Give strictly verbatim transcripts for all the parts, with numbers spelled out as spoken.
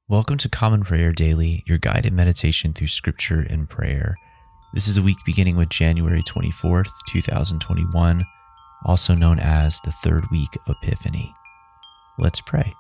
Welcome to Common Prayer Daily, your guided meditation through scripture and prayer. This is a week beginning with January twenty-fourth, two thousand twenty-one, also known as the third week of Epiphany. Let's pray.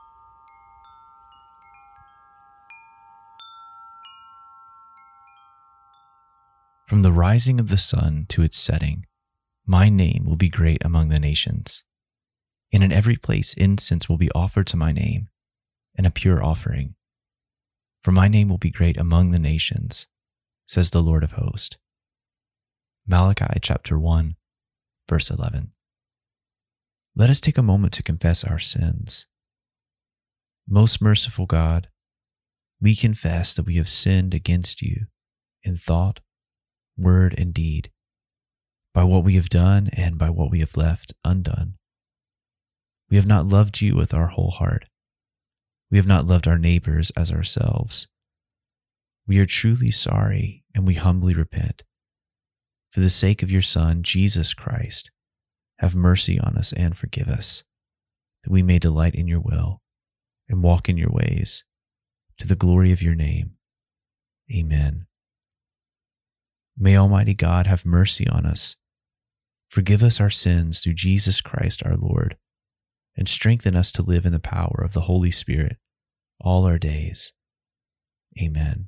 From the rising of the sun to its setting, my name will be great among the nations. And in every place incense will be offered to my name, and a pure offering. For my name will be great among the nations, says the Lord of hosts. Malachi chapter one, verse eleven. Let us take a moment to confess our sins. Most merciful God, we confess that we have sinned against you in thought, word, and deed, by what we have done and by what we have left undone. We have not loved you with our whole heart. We have not loved our neighbors as ourselves. We are truly sorry, and we humbly repent. For the sake of your Son, Jesus Christ, have mercy on us and forgive us, that we may delight in your will and walk in your ways, to the glory of your name. Amen. May Almighty God have mercy on us, forgive us our sins through Jesus Christ our Lord, and strengthen us to live in the power of the Holy Spirit all our days. Amen.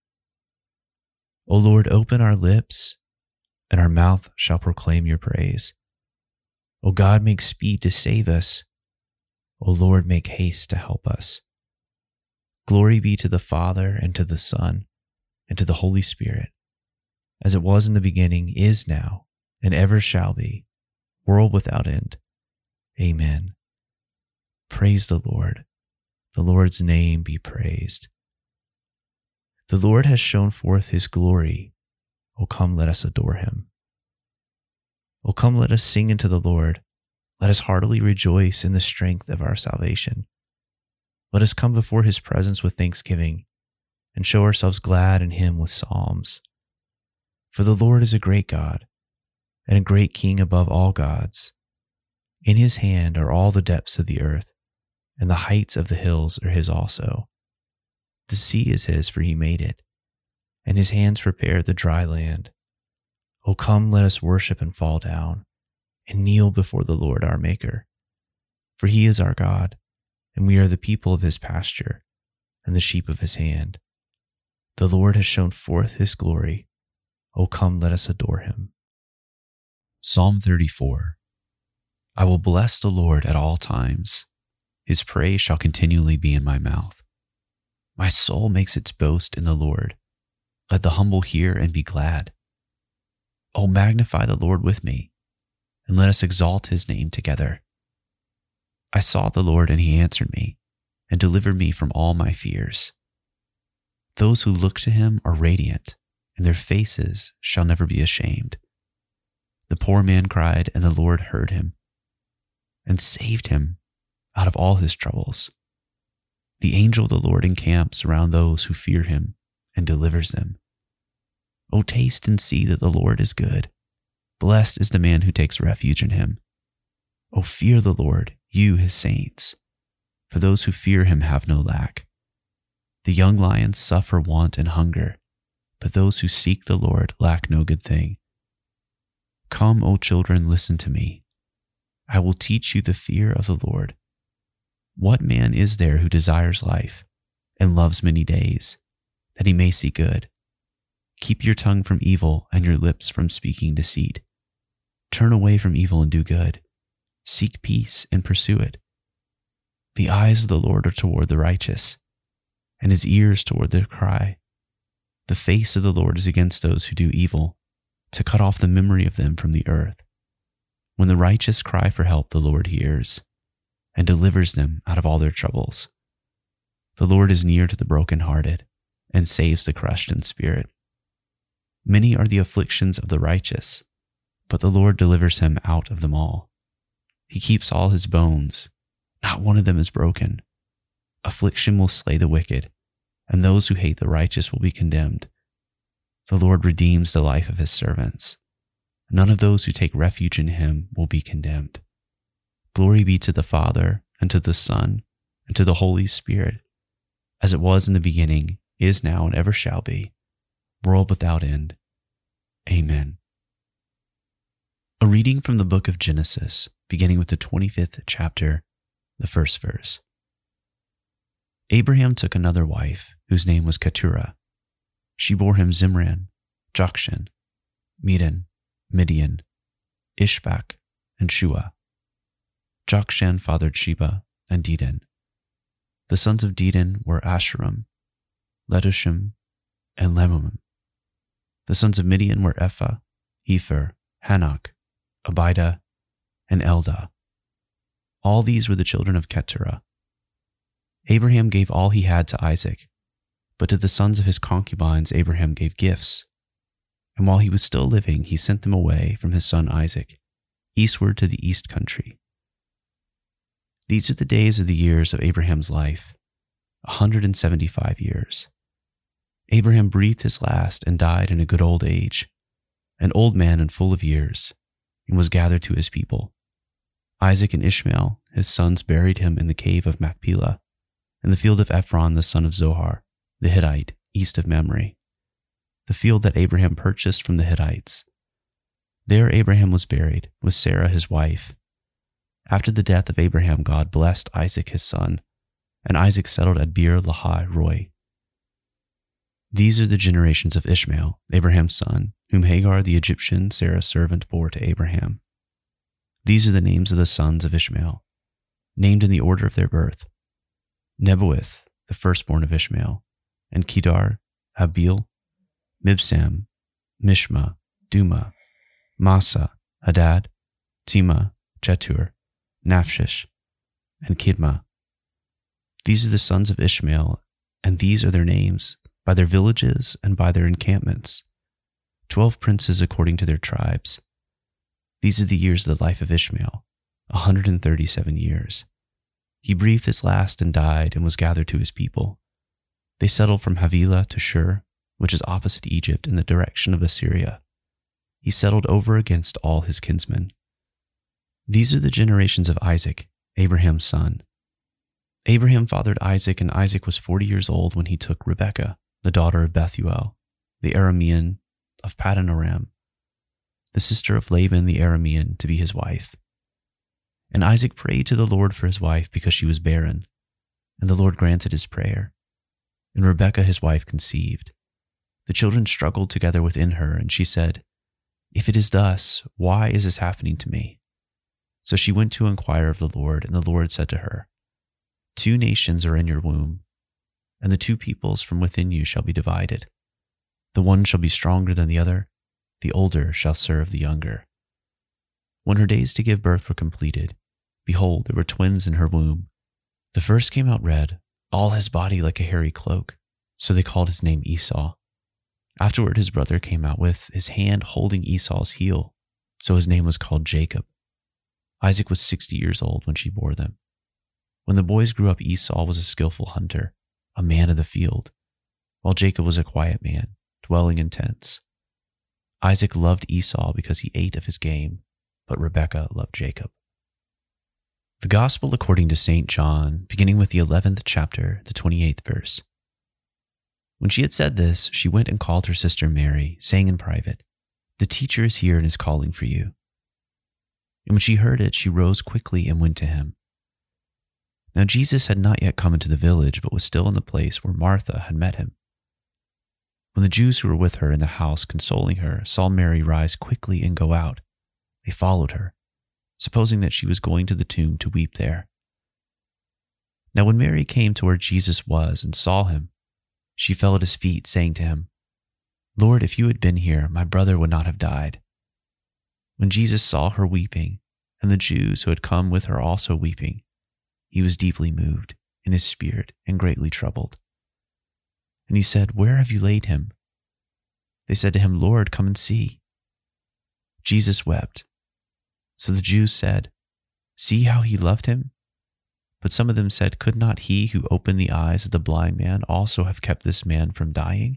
O Lord, open our lips, and our mouth shall proclaim your praise. O God, make speed to save us. O Lord, make haste to help us. Glory be to the Father, and to the Son, and to the Holy Spirit, as it was in the beginning, is now, and ever shall be, world without end. Amen. Praise the Lord. The Lord's name be praised. The Lord has shown forth his glory. O come, let us adore him. O come, let us sing unto the Lord. Let us heartily rejoice in the strength of our salvation. Let us come before his presence with thanksgiving, and show ourselves glad in him with psalms. For the Lord is a great God, and a great King above all gods. In his hand are all the depths of the earth, and the heights of the hills are his also. The sea is his, for he made it, and his hands prepared the dry land. O come, let us worship and fall down, and kneel before the Lord our Maker. For he is our God, and we are the people of his pasture, and the sheep of his hand. The Lord has shown forth his glory. O come, let us adore him. Psalm thirty-four. I will bless the Lord at all times. His praise shall continually be in my mouth. My soul makes its boast in the Lord. Let the humble hear and be glad. O magnify the Lord with me, and let us exalt his name together. I sought the Lord, and he answered me, and delivered me from all my fears. Those who look to him are radiant, and their faces shall never be ashamed. The poor man cried, and the Lord heard him, and saved him out of all his troubles. The angel of the Lord encamps around those who fear him and delivers them. O taste and see that the Lord is good. Blessed is the man who takes refuge in him. O fear the Lord, you his saints, for those who fear him have no lack. The young lions suffer want and hunger, but those who seek the Lord lack no good thing. Come, O children, listen to me. I will teach you the fear of the Lord. What man is there who desires life and loves many days, that he may see good? Keep your tongue from evil and your lips from speaking deceit. Turn away from evil and do good. Seek peace and pursue it. The eyes of the Lord are toward the righteous, and his ears toward their cry. The face of the Lord is against those who do evil, to cut off the memory of them from the earth. When the righteous cry for help, the Lord hears, and delivers them out of all their troubles. The Lord is near to the brokenhearted, and saves the crushed in spirit. Many are the afflictions of the righteous, but the Lord delivers him out of them all. He keeps all his bones, not one of them is broken. Affliction will slay the wicked, and those who hate the righteous will be condemned. The Lord redeems the life of his servants. None of those who take refuge in him will be condemned. Glory be to the Father, and to the Son, and to the Holy Spirit, as it was in the beginning, is now, and ever shall be, world without end. Amen. A reading from the book of Genesis, beginning with the twenty-fifth chapter, the first verse. Abraham took another wife, whose name was Keturah. She bore him Zimran, Jokshan, Medan, Midian, Ishbak, and Shua. Jokshan fathered Sheba and Dedan. The sons of Dedan were Asherim, Letushim, and Lemumim. The sons of Midian were Ephah, Epher, Hanok, Abida, and Eldah. All these were the children of Keturah. Abraham gave all he had to Isaac, but to the sons of his concubines Abraham gave gifts. And while he was still living, he sent them away from his son Isaac, eastward to the east country. These are the days of the years of Abraham's life, a hundred and seventy-five years. Abraham breathed his last and died in a good old age, an old man and full of years, and was gathered to his people. Isaac and Ishmael, his sons, buried him in the cave of Machpelah, in the field of Ephron the son of Zohar, the Hittite, east of Mamre, the field that Abraham purchased from the Hittites. There Abraham was buried, with Sarah his wife. After the death of Abraham, God blessed Isaac his son, and Isaac settled at Beer Lahai Roi. These are the generations of Ishmael, Abraham's son, whom Hagar the Egyptian, Sarah's servant, bore to Abraham. These are the names of the sons of Ishmael, named in the order of their birth: Nebuith, the firstborn of Ishmael, and Kedar, Abil, Mibsam, Mishma, Duma, Massa, Hadad, Tima, Jetur, Naphish, and Kidma. These are the sons of Ishmael, and these are their names, by their villages and by their encampments, twelve princes according to their tribes. These are the years of the life of Ishmael, a hundred and thirty-seven years. He breathed his last and died and was gathered to his people. They settled from Havilah to Shur, which is opposite Egypt in the direction of Assyria. He settled over against all his kinsmen. These are the generations of Isaac, Abraham's son. Abraham fathered Isaac, and Isaac was forty years old when he took Rebekah, the daughter of Bethuel, the Aramean of Paddan Aram, the sister of Laban the Aramean, to be his wife. And Isaac prayed to the Lord for his wife because she was barren, and the Lord granted his prayer. And Rebekah his wife conceived. The children struggled together within her, and she said, "If it is thus, why is this happening to me?" So she went to inquire of the Lord, and the Lord said to her, "Two nations are in your womb, and the two peoples from within you shall be divided. The one shall be stronger than the other, the older shall serve the younger." When her days to give birth were completed, behold, there were twins in her womb. The first came out red, all his body like a hairy cloak, so they called his name Esau. Afterward his brother came out with his hand holding Esau's heel, so his name was called Jacob. Isaac was sixty years old when she bore them. When the boys grew up, Esau was a skillful hunter, a man of the field, while Jacob was a quiet man, dwelling in tents. Isaac loved Esau because he ate of his game, but Rebekah loved Jacob. The Gospel according to Saint John, beginning with the eleventh chapter, the twenty-eighth verse. When she had said this, she went and called her sister Mary, saying in private, "The teacher is here and is calling for you." And when she heard it, she rose quickly and went to him. Now Jesus had not yet come into the village, but was still in the place where Martha had met him. When the Jews who were with her in the house consoling her saw Mary rise quickly and go out, they followed her, supposing that she was going to the tomb to weep there. Now when Mary came to where Jesus was and saw him, she fell at his feet, saying to him, "Lord, if you had been here, my brother would not have died." When Jesus saw her weeping, and the Jews who had come with her also weeping, he was deeply moved in his spirit and greatly troubled. And he said, "Where have you laid him?" They said to him, "Lord, come and see." Jesus wept. So the Jews said, "See how he loved him?" But some of them said, "Could not he who opened the eyes of the blind man also have kept this man from dying?"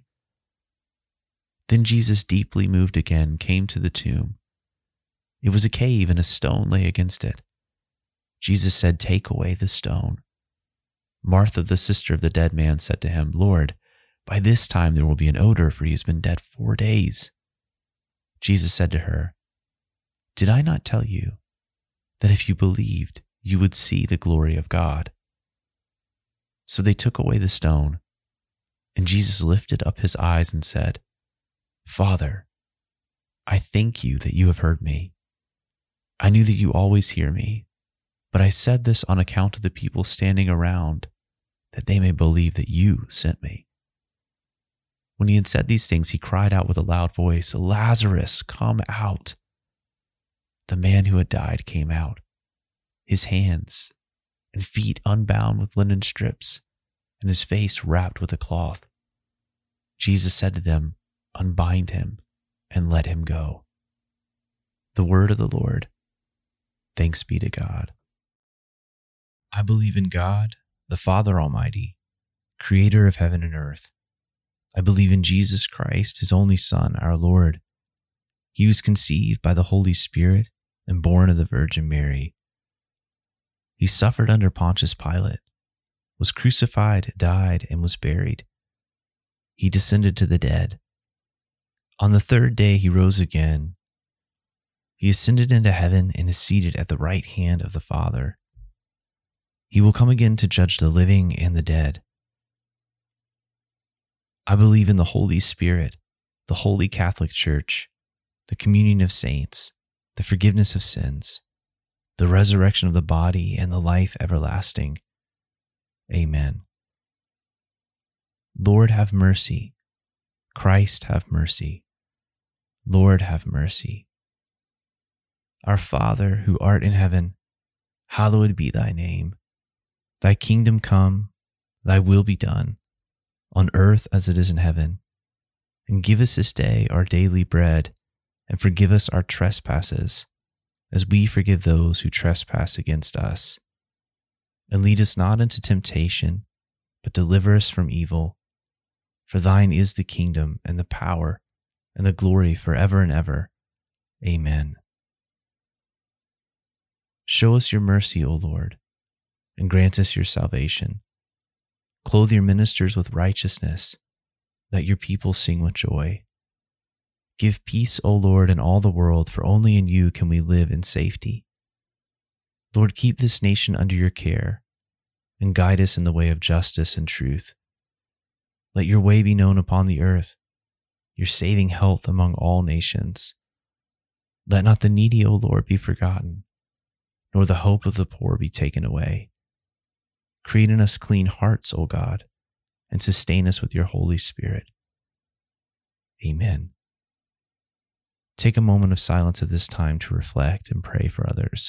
Then Jesus, deeply moved again, came to the tomb. It was a cave, and a stone lay against it. Jesus said, "Take away the stone." Martha, the sister of the dead man, said to him, Lord, by this time there will be an odor, for he has been dead four days. Jesus said to her, Did I not tell you that if you believed, you would see the glory of God? So they took away the stone, and Jesus lifted up his eyes and said, Father, I thank you that you have heard me. I knew that you always hear me, but I said this on account of the people standing around, that they may believe that you sent me. When he had said these things, he cried out with a loud voice, Lazarus, come out. The man who had died came out, his hands and feet unbound with linen strips, and his face wrapped with a cloth. Jesus said to them, Unbind him and let him go. The word of the Lord. Thanks be to God. I believe in God, the Father Almighty, creator of heaven and earth. I believe in Jesus Christ, his only Son, our Lord. He was conceived by the Holy Spirit and born of the Virgin Mary. He suffered under Pontius Pilate, was crucified, died, and was buried. He descended to the dead. On the third day he rose again. He ascended into heaven and is seated at the right hand of the Father. He will come again to judge the living and the dead. I believe in the Holy Spirit, the Holy Catholic Church, the communion of saints, the forgiveness of sins, the resurrection of the body, and the life everlasting. Amen. Lord, have mercy. Christ, have mercy. Lord, have mercy. Our Father, who art in heaven, hallowed be thy name. Thy kingdom come, thy will be done, on earth as it is in heaven. And give us this day our daily bread, and forgive us our trespasses, as we forgive those who trespass against us. And lead us not into temptation, but deliver us from evil. For thine is the kingdom, and the power, and the glory forever and ever. Amen. Show us your mercy, O Lord, and grant us your salvation. Clothe your ministers with righteousness, that your people sing with joy. Give peace, O Lord, in all the world, for only in you can we live in safety. Lord, keep this nation under your care, and guide us in the way of justice and truth. Let your way be known upon the earth, your saving health among all nations. Let not the needy, O Lord, be forgotten, nor the hope of the poor be taken away. Create in us clean hearts, O God, and sustain us with your Holy Spirit. Amen. Take a moment of silence at this time to reflect and pray for others.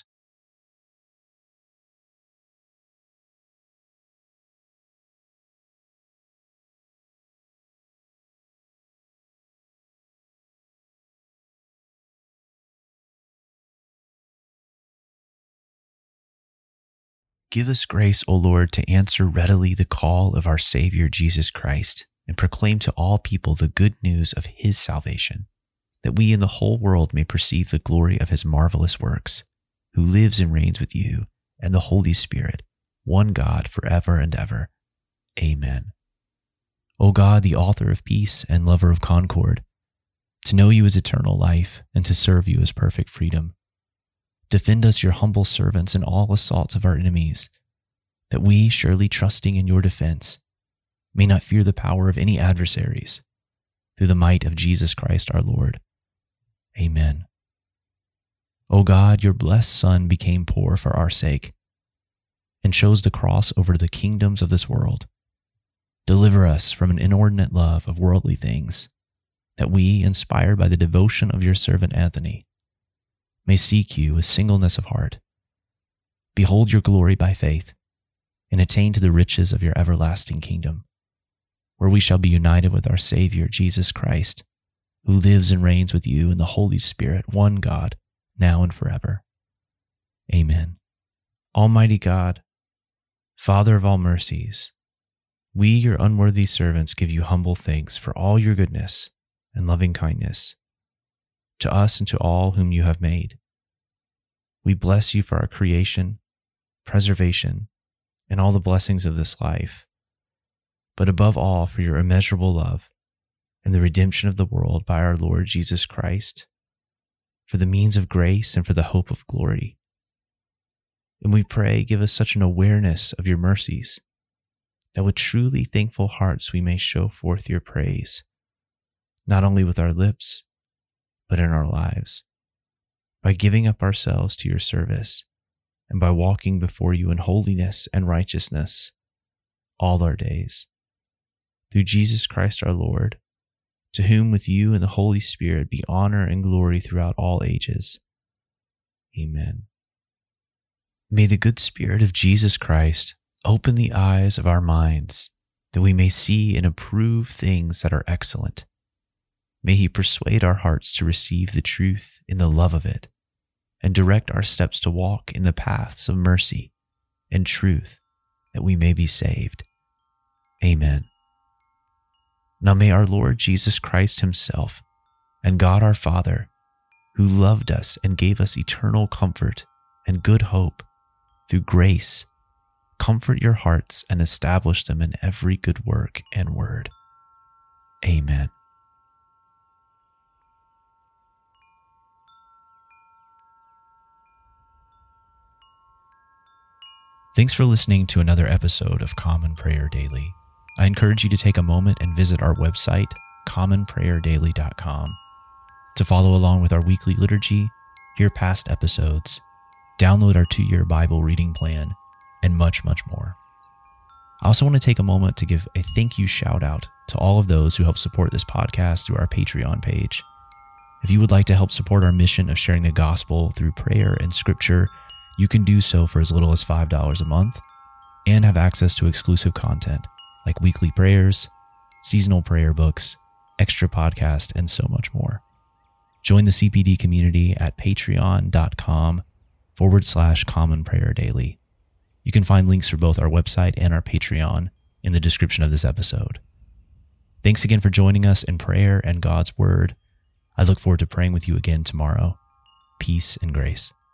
Give us grace, O Lord, to answer readily the call of our Savior Jesus Christ and proclaim to all people the good news of his salvation, that we in the whole world may perceive the glory of his marvelous works, who lives and reigns with you and the Holy Spirit, one God forever and ever. Amen. O God, the author of peace and lover of concord, to know you is eternal life and to serve you is perfect freedom. Defend us, your humble servants, in all assaults of our enemies, that we, surely trusting in your defense, may not fear the power of any adversaries, through the might of Jesus Christ our Lord. Amen. O God, your blessed Son became poor for our sake, and chose the cross over the kingdoms of this world. Deliver us from an inordinate love of worldly things, that we, inspired by the devotion of your servant Anthony, may seek you with singleness of heart, behold your glory by faith, and attain to the riches of your everlasting kingdom, where we shall be united with our Savior, Jesus Christ, who lives and reigns with you in the Holy Spirit, one God, now and forever. Amen. Almighty God, Father of all mercies, we, your unworthy servants, give you humble thanks for all your goodness and loving kindness to us and to all whom you have made. We bless you for our creation, preservation, and all the blessings of this life, but above all for your immeasurable love and the redemption of the world by our Lord Jesus Christ, for the means of grace and for the hope of glory. And we pray, give us such an awareness of your mercies that with truly thankful hearts we may show forth your praise, not only with our lips, but in our lives, by giving up ourselves to your service and by walking before you in holiness and righteousness all our days. Through Jesus Christ our Lord, to whom with you and the Holy Spirit be honor and glory throughout all ages. Amen. May the good Spirit of Jesus Christ open the eyes of our minds that we may see and approve things that are excellent. May he persuade our hearts to receive the truth in the love of it and direct our steps to walk in the paths of mercy and truth that we may be saved. Amen. Now may our Lord Jesus Christ himself and God our Father, who loved us and gave us eternal comfort and good hope through grace, comfort your hearts and establish them in every good work and word. Amen. Thanks for listening to another episode of Common Prayer Daily. I encourage you to take a moment and visit our website, common prayer daily dot com, to follow along with our weekly liturgy, hear past episodes, download our two-year Bible reading plan, and much, much more. I also want to take a moment to give a thank you shout out to all of those who help support this podcast through our Patreon page. If you would like to help support our mission of sharing the gospel through prayer and scripture, you can do so for as little as five dollars a month and have access to exclusive content like weekly prayers, seasonal prayer books, extra podcast, and so much more. Join the C P D community at patreon.com forward slash common prayer daily. You can find links for both our website and our Patreon in the description of this episode. Thanks again for joining us in prayer and God's word. I look forward to praying with you again tomorrow. Peace and grace.